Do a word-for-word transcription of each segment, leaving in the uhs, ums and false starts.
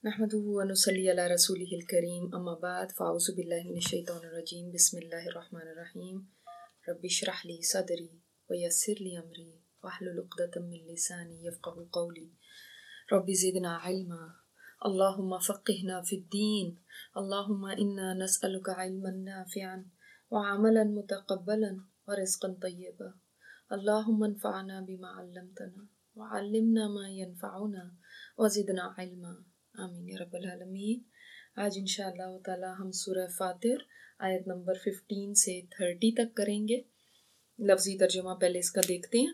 نحمده ونصلي على رسوله الكريم اما بعد فاعوذ بالله من الشيطان الرجيم بسم الله الرحمن الرحيم رب اشرح لي صدري ويسر لي امري واحلل عقدة من لساني يفقهوا قولي رب زدنا علما اللهم فقهنا في الدين اللهم انا نسألك علما نافعا وعملا متقبلا ورزقا طيبا اللهم انفعنا بما علمتنا وعلمنا ما ينفعنا وزدنا علما آمین یا رب العالمین۔ آج انشاءاللہ تعالی ہم سورہ فاطر آیت نمبر ففٹین سے تھرٹی تک کریں گے۔ لفظی ترجمہ پہلے اس کا دیکھتے ہیں۔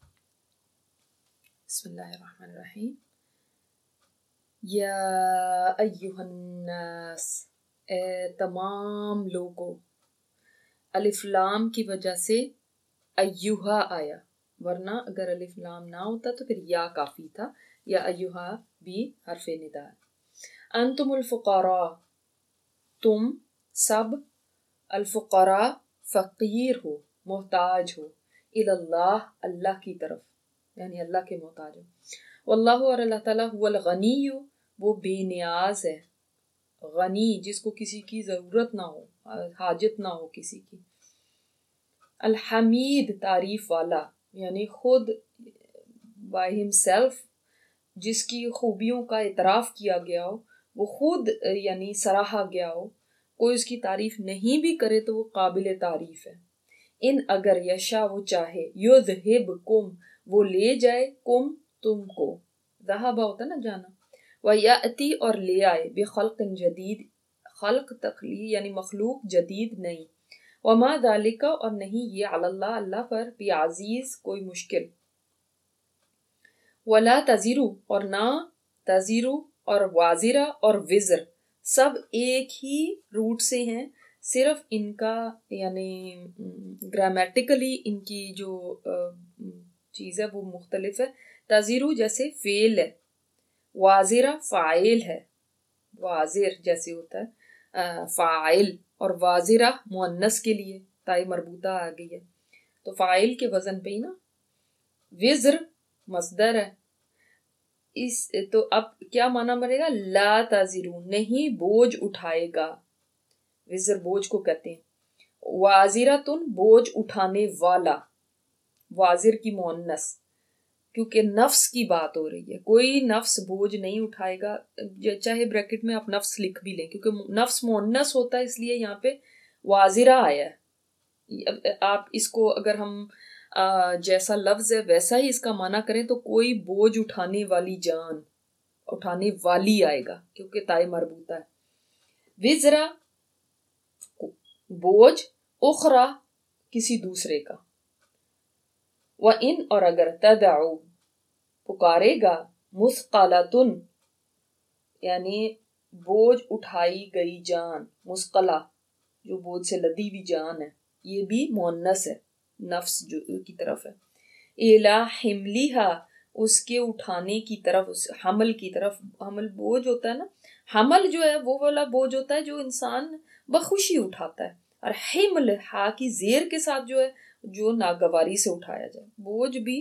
بسم اللہ الرحمن الرحیم۔ یا ایہا الناس، اے تمام لوگوں۔ الف لام کی وجہ سے ایہا آیا، ورنہ اگر الف لام نہ ہوتا تو پھر یا کافی تھا، یا ایہا بھی حرف ندا ہے۔ انتم الفقراء، تم سب، الفقراء فقیر ہو، محتاج ہو، اللہ اللہ کی طرف، یعنی اللہ کے محتاج ہو۔ واللہ، اور اللہ تعالیٰ، هو الغنی، وہ بے نیاز ہے، غنی جس کو کسی کی ضرورت نہ ہو، حاجت نہ ہو کسی کی۔ الحمید، تعریف والا، یعنی خود by himself جس کی خوبیوں کا اعتراف کیا گیا ہو، وہ خود یعنی سراہا گیا ہو، کوئی اس کی تعریف نہیں بھی کرے تو وہ قابل تعریف ہے۔ ان اگر یشا، وہ چاہے، یذہبکم، وہ لے جائے، کم تم کو، ذہبہ ہوتا ہے نا جانا، ویأتی، اور لے آئے، بخلق جدید، خلق تخلیق یعنی مخلوق جدید نئی، وما ذالک، اور نہیں یہ، علی اللہ اللہ پر، بعزیز کوئی مشکل۔ ولا تزرو، اور نہ تزرو، اور وازرہ اور وزر سب ایک ہی روٹ سے ہیں، صرف ان کا یعنی گرامیٹیکلی ان کی جو چیز ہے وہ مختلف ہے۔ تزرو جیسے فعل ہے، وازرہ فاعل ہے، وازر جیسے ہوتا ہے فاعل، اور وازرہ مؤنث کے لیے تائی مربوطہ آ گئی ہے تو فاعل کے وزن پہ ہی نا۔ وزر مصدر ہے، اس تو اب کیا معنی بنے گا؟ لا تزرو، نہیں بوجھ اٹھائے گا، وزر بوجھ کو کہتے ہیں۔ وازرتن، بوجھ اٹھانے والا، وازر کی مؤنث، کیونکہ نفس کی بات ہو رہی ہے، کوئی نفس بوجھ نہیں اٹھائے گا، چاہے بریکٹ میں آپ نفس لکھ بھی لیں کیونکہ نفس مؤنث ہوتا ہے، اس لیے یہاں پہ وازرہ آیا ہے۔ آپ اس کو اگر ہم جیسا لفظ ہے ویسا ہی اس کا معنی کریں تو کوئی بوجھ اٹھانے والی جان، اٹھانے والی آئے گا کیونکہ تائی مربوطہ ہے۔ وزرا بوجھ، اخرى کسی دوسرے کا۔ وَإِنْ، اور اگر، تدعو پکارے گا، مثقلۃ یعنی بوجھ اٹھائی گئی جان، مثقلہ جو بوجھ سے لدی ہوئی جان ہے، یہ بھی مؤنث ہے، نفس جو کی طرف ہے۔ اِلیٰ حِمْلِہَا، اس کے اٹھانے کی طرف، اس حمل کی طرف، حمل بوجھ ہوتا ہے نا، حمل جو ہے وہ والا بوجھ ہوتا ہے جو انسان بخوشی اٹھاتا ہے، اور حمل ہا کی زیر کے ساتھ جو ہے جو ناگواری سے اٹھایا جائے۔ بوجھ بھی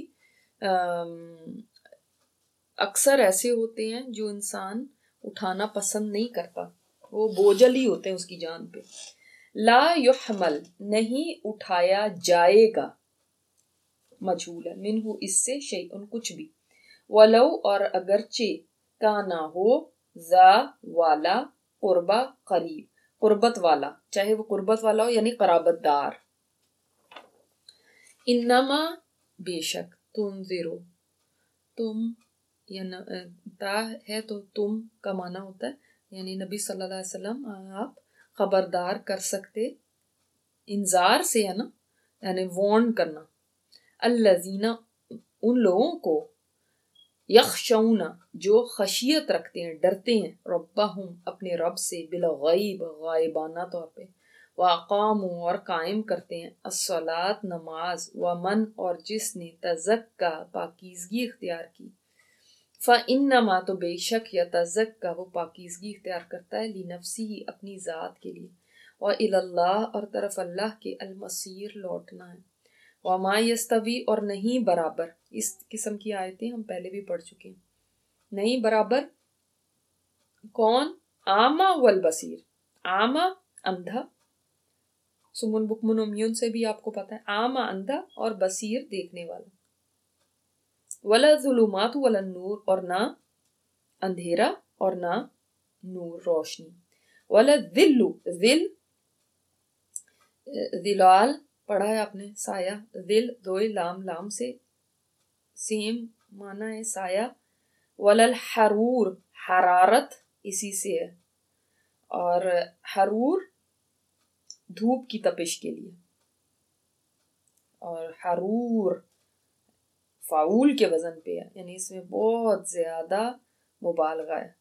اکثر ایسے ہوتے ہیں جو انسان اٹھانا پسند نہیں کرتا، وہ بوجھل ہی ہوتے ہیں اس کی جان پہ۔ لا یحمل، نہیں اٹھایا جائے گا، مجھول ہے، منہ اس سے، شیئن کچھ بھی۔ ولو، اور اگرچہ، کانا ہو، ذا والا، قربا قریب، قربت والا، چاہے وہ قربت والا ہو یعنی قرابت دار۔ انما، بے شک، تنذرو، تم، یعنی تا ہے تو تم کا معنی ہوتا ہے، یعنی نبی صلی اللہ علیہ وسلم آپ خبردار کر سکتے، انذار سے ہے نا، یعنی وارن کرنا۔ الذین، ان لوگوں کو، یخشون، جو خشیت رکھتے ہیں، ڈرتے ہیں، ربہم، اپنے رب سے، بالغیب، غائبانہ طور پہ، واقاموا، اور قائم کرتے ہیں، الصلاۃ، نماز، ومن، اور جس نے، تزکا، پاکیزگی اختیار کی، فإنما، تو بے شک، یتزکا، وہ پاکیزگی اختیار کرتا ہے، لنفسہ، اپنی ذات کے لیے، وإلی اللہ، اور طرف اللہ کے، المصیر، لوٹنا ہے۔ وما یستوی، اور نہیں برابر، اس قسم کی آیتیں ہم پہلے بھی پڑھ چکے ہیں، نہیں برابر کون؟ آما والبصیر، آما اندھا، سمن بکمن امیون سے بھی آپ کو پتا ہے، آما اندھا اور بصیر دیکھنے والا، ولا ظلمات ولا نور اور نہ اندھیرا اور نہ نور روشنی، ولا ذل، ذل ذلال پڑھا ہے آپ نے، سایہ، ذل دوئے لام لام سے سیم معنی ہے سایہ، ولا الحرور حرارت اسی سے ہے، اور حرور دھوپ کی تپش کے لیے، اور حرور فعول کے وزن پہ ہے، یعنی اس میں بہت زیادہ مبالغہ ہے۔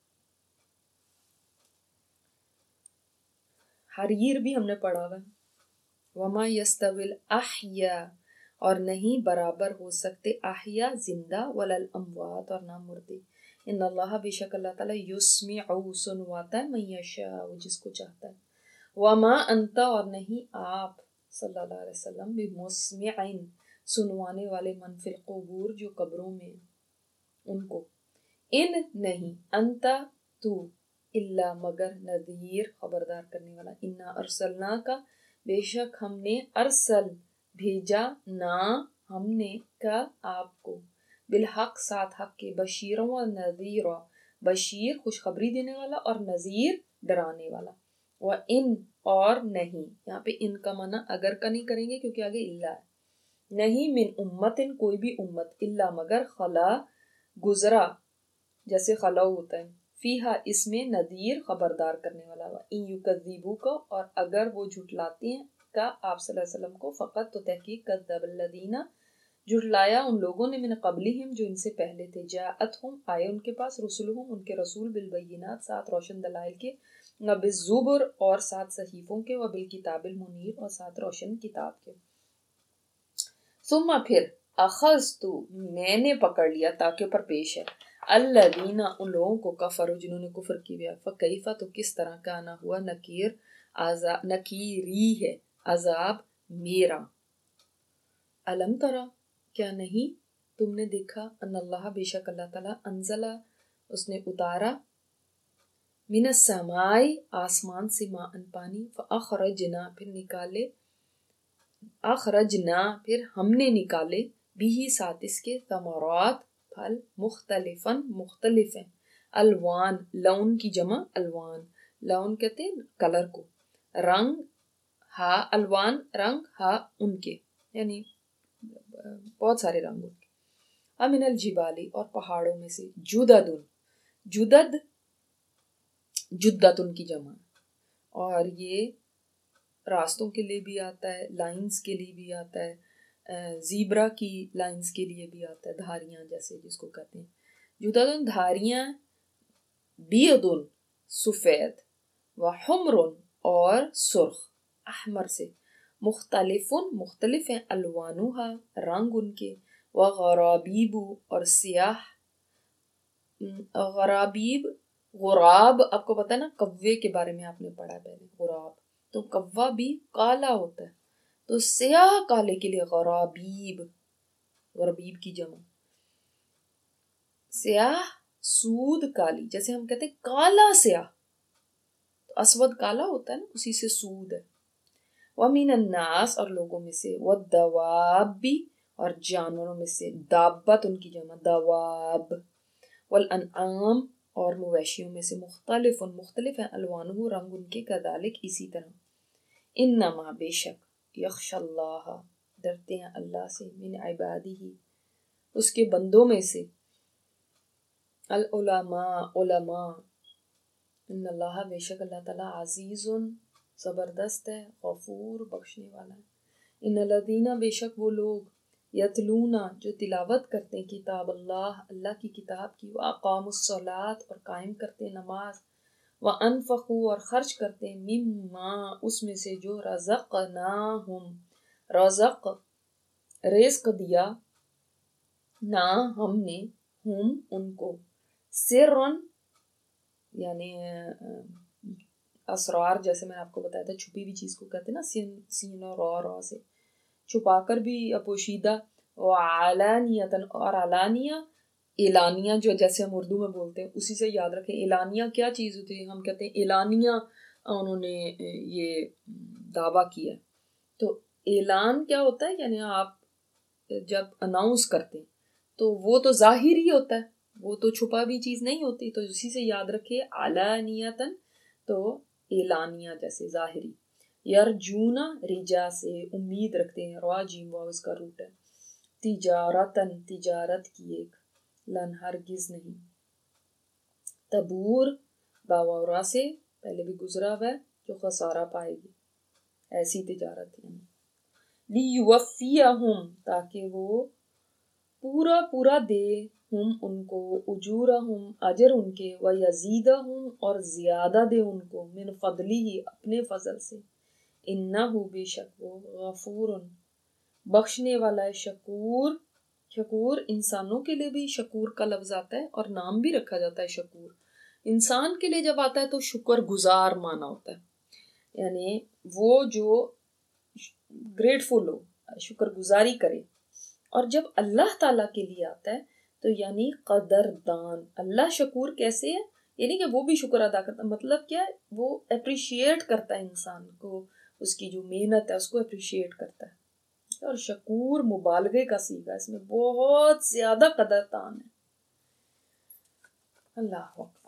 حریر بھی ہم نے پڑھا ہوا ہے، وما یستوی الاحیاء اور نہیں برابر ہو سکتے احیاء زندہ، ولا الاموات اور نہ مردے، ان اللہ بے شک اللہ تعالیٰ یسمع سنواتا ہے من یشاء جس کو چاہتا ہے، وما انت اور نہیں آپ صلی اللہ علیہ وسلم بمسمع سنوانے والے من فی القبور جو قبروں میں ان کو، ان نہیں انت تو الا مگر نذیر خبردار کرنے والا، انا ارسلنا کا بے شک ہم نے ارسل بھیجا نا ہم نے کا آپ کو بالحق ساتھ حق کے، بشیر و نذیر، بشیر خوشخبری دینے والا اور نذیر ڈرانے والا، و ان اور نہیں، یہاں پہ ان کا معنی اگر کا نہیں کریں گے کیونکہ آگے الا ہے، نہیں من امت کوئی بھی امت الا مگر خلا گزرا جیسے خلا ہوتا ہے، فیہا اس میں نذیر خبردار کرنے والا، ان یکذبوک اور اگر وہ جھٹلاتے ہیں کا آپ صلی اللہ علیہ وسلم کو، فقط تو تحقیق کذب الذین جھٹلایا ان لوگوں نے، من قبلہم جو ان سے پہلے تھے، جاءتہم آئے ان کے پاس، رسلہم ان کے رسول، بالبینات ساتھ روشن دلائل کے، وبالزبر اور ساتھ صحیفوں کے، وبالکتاب المنیر اور ساتھ روشن کتاب کے، ثم پھر اخذت میں نے پکڑ لیا تاکہ پر پیش ہے، الذین ان لوگوں کو کفروا جنہوں نے کفر کیا، فکیف تو کس طرح کا نہ ہوا نکیر عذاب نکیری ہے عذاب میرا، علم ترا کیا نہیں تم نے دیکھا، ان اللہ بے شک اللہ تعالیٰ انزلہ اس نے اتارا، من السماء آسمان سے ماء پانی، فاخرجنا پھر نکالے، اخرجنا پھر ہم نے نکالے، بھی ساتھ اس کے، ثمرات پھل، مختلفاً مختلف ہیں، الوان لون کی جمع الوان، لون کہتے ہیں کلر کو، رنگ، ہا الوان رنگ، ہا ان کے یعنی بہت سارے رنگ ان کے، امن الجبالی اور پہاڑوں میں سے، جددن جدد جدتن کی جمع، اور یہ راستوں کے لیے بھی آتا ہے، لائنز کے لیے بھی آتا ہے، زیبرا کی لائنز کے لیے بھی آتا ہے، دھاریاں جیسے جس کو کہتے ہیں، جددن دھاریاں، بیدن سفید، وحمرن اور سرخ احمر سے، مختلفن مختلف ہیں، الوانوہا رنگ ان کے، وغرابیب اور سیاہ، غرابیب غراب آپ کو پتا ہے نا، کوے کے بارے میں آپ نے پڑھا پہلے، غراب تو کوا بھی کالا ہوتا ہے، تو سیاہ کالے کے لیے غرابیب، غرابیب کی جمع، سیاہ سود کالی، جیسے ہم کہتے ہیں کالا سیاہ، تو اسود کالا ہوتا ہے نا، اسی سے سود ہے، وَمِنَ النَّاسِ اور لوگوں میں سے، وَالدَّوَابِ اور جانوروں میں سے، دابت ان کی جمع دواب، والانعام اور مویشیوں میں سے، مختلف مختلف ہیں، الوانہ رنگ ان کے، کذالک اسی طرح، انما بے شک، یخشى اللہ ڈرتے ہیں اللہ سے، من عبادہ اس کے بندوں میں سے، العلماء علماء، ان اللہ بے شک اللہ تعالیٰ عزیز زبردست ہے، غفور بخشنے والا ہے، ان الذین بے شک وہ لوگ، یتلونا جو تلاوت کرتے ہیں، کتاب اللہ اللہ کی کتاب کی، واقاموا الصلاۃ اور قائم کرتے ہیں نماز، وانفقوا اور خرچ کرتے ہیں، مما اس میں سے جو رزقناہم رزق رزق دیا، نہ ہم نے ہم ان کو، سرن یعنی اسرار، جیسے میں نے آپ کو بتایا تھا چھپی ہوئی چیز کو کہتے ہیں نا، سین سین اور را را سے چھپا کر بھی، پوشیدہ، وعلانیتاً اور علانیہ، اعلانیہ جو جیسے ہم اردو میں بولتے ہیں اسی سے یاد رکھیں. اعلانیہ کیا چیز ہوتی ہے؟ ہم کہتے ہیں اعلانیہ انہوں نے یہ دعویٰ کیا. تو اعلان کیا ہوتا ہے؟ یعنی آپ جب اناؤنس کرتے ہیں تو وہ تو ظاہر ہی ہوتا ہے, وہ تو چھپا بھی چیز نہیں ہوتی. تو اسی سے یاد رکھیے علانیتاً تو اعلانیہ جیسے ظاہری. یرجونا رجا سے امید رکھتے ہیں, را جیم واو اس کا روٹ ہے. تجارتاً تجارت کی ایک, لن ہرگز نہیں. تبور باورا سے پہلے بھی گزرا ہوا ہے جو خسارہ پائے گی, ایسی تجارت یعنی. لیوفیہم تاکہ وہ پورا پورا دے ہم ان کو, اجورہم اجر ان کے, ویزیدہم اور زیادہ دے ان کو, من فضلہ اپنے فضل سے. انہ بے شک وہ غفور بخشنے والا ہے, شکور. شکور انسانوں کے لیے بھی شکور کا لفظ آتا ہے اور نام بھی رکھا جاتا ہے شکور. انسان کے لیے جب آتا ہے تو شکر گزار مانا ہوتا ہے, یعنی وہ جو گریٹفل ہو, شکر گزاری کرے. اور جب اللہ تعالیٰ کے لیے آتا ہے تو یعنی قدردان. اللہ شکور کیسے ہے؟ یعنی کہ وہ بھی شکر ادا کرتا ہے. مطلب کیا ہے؟ وہ اپریشیٹ کرتا ہے انسان کو, اس کی جو محنت ہے اس کو اپریشیٹ کرتا ہے. اور شکور مبالغے کا صیغہ, اس میں بہت زیادہ قدردان ہے. اللہ